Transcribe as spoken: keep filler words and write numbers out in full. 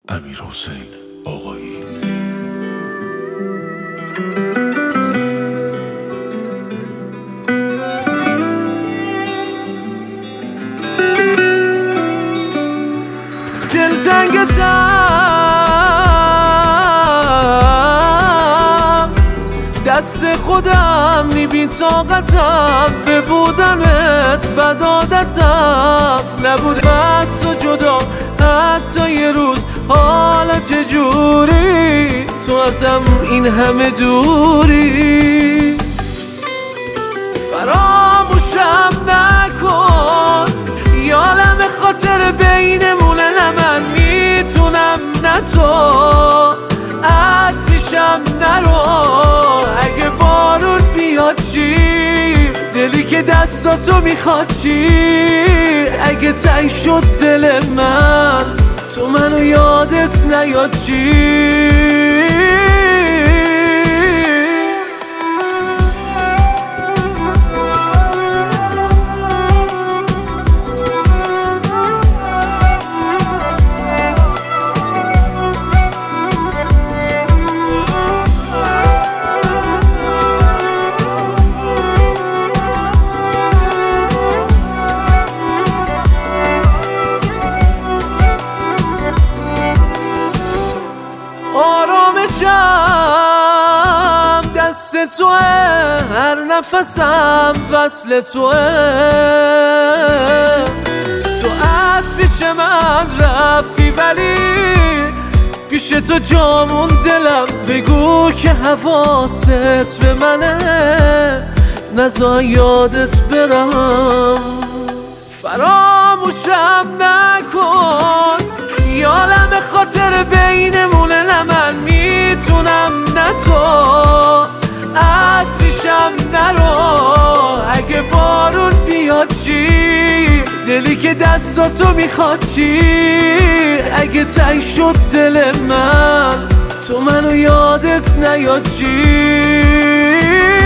امیرحسین آقایی. دلتنگتم دست خودم نی بی طاقتم به بودنت بد عادتم نبود بس و جدا حتی یه روز حالا چجوری تو ازم این همه دوری فراموشم نکن یالم خاطر بینمونه نه من میتونم نه تو از پیشم نرو اگه بارون بیاد چی دلی که دستاتو میخواد چی اگه تنگ شد دل من تو منو یادت نیاد چی آرامشم دست توه هر نفسم وصل توه تو از پیش من رفتی ولی پیش تو جامون دلم بگو که حواست به منه نذار یادت برم فراموشم نکن یالم خاطر بینمونه نه من میتونم نه تو از پیشم نرو اگه بارون بیاد چی دلی که دستاتو میخواد چی اگه تنگ شد دل من تو منو یادت نیاد چی